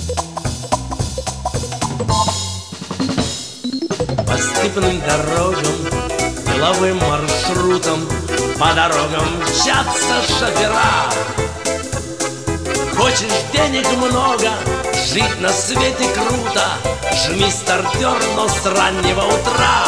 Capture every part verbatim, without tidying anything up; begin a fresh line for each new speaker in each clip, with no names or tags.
По степным дорогам, деловым маршрутам, по дорогам мчатся шофера. Хочешь денег много, жить на свете круто, жми стартер, но с раннего утра.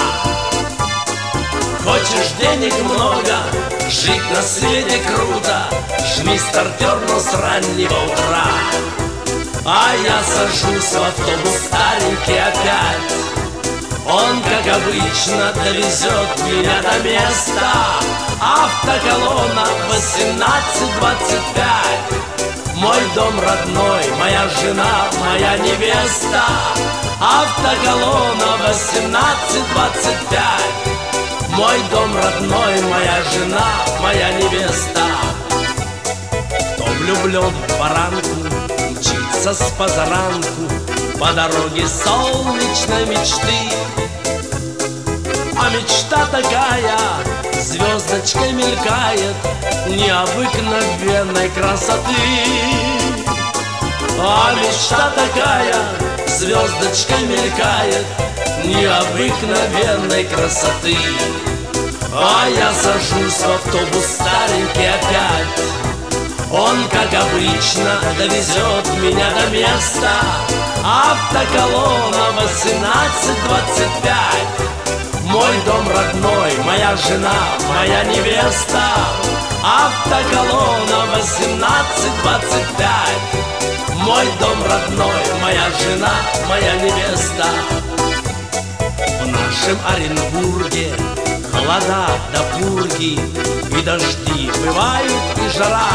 Хочешь денег много, жить на свете круто, жми стартер, но с раннего утра. А я сажусь в автобус старенький опять. Он, как обычно, довезет меня до места. Автоколонна восемнадцать двадцать пять. Мой дом родной, моя жена, моя невеста. Автоколонна восемнадцать двадцать пять. Мой дом родной, моя жена, моя невеста. Кто влюблен в баранку, мчится с позаранку по дороге солнечной мечты. А мечта такая звездочкой мелькает необыкновенной красоты. А мечта такая звездочкой мелькает необыкновенной красоты. А я сажусь в автобус старенький опять. Он, как обычно, довезет меня до места. Автоколонна восемнадцать двадцать пять. Мой дом родной, моя жена, моя невеста. Автоколонна восемнадцать двадцать пять. Мой дом родной, моя жена, моя невеста. В нашем Оренбурге холода до пурги, и дожди бывают, и жара.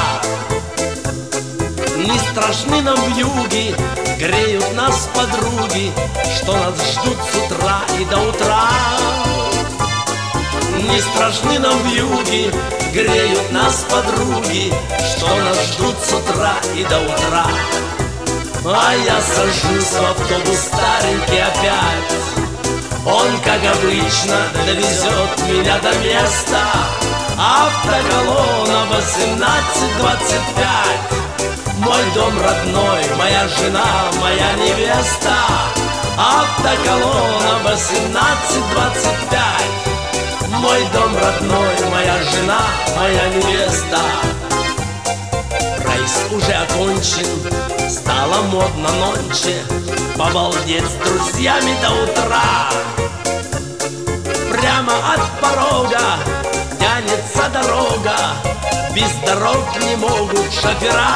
Не страшны нам вьюги, греют нас подруги, что нас ждут с утра и до утра. Не страшны нам вьюги, греют нас подруги, что нас ждут с утра и до утра. А я сажусь в автобус старенький опять. Он, как обычно, довезет меня до места. Автоколонна восемнадцать двадцать пять. Мой дом родной, моя жена, моя невеста. Автоколонна восемнадцать двадцать пять. Мой дом родной, моя жена, моя невеста. Рейс уже окончен, стало модно нонче побалдеть с друзьями до утра. Прямо от порога тянется дорога, без дорог не могут шофера.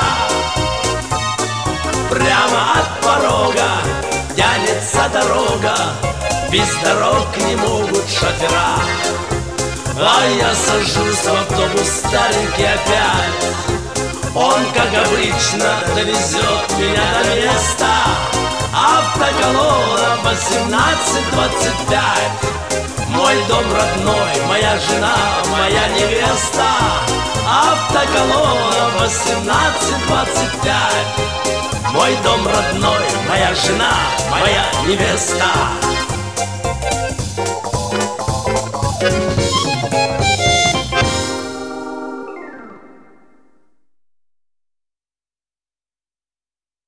Прямо от порога тянется дорога, без дорог не могут шофера. А я сажусь в автобус старенький опять. Он, как обычно, довезет меня до места. Автоколонна восемнадцать двадцать пять. Мой дом родной, моя жена, моя невеста. Автоколонна восемнадцать двадцать пять. Мой дом родной, моя жена, моя невеста.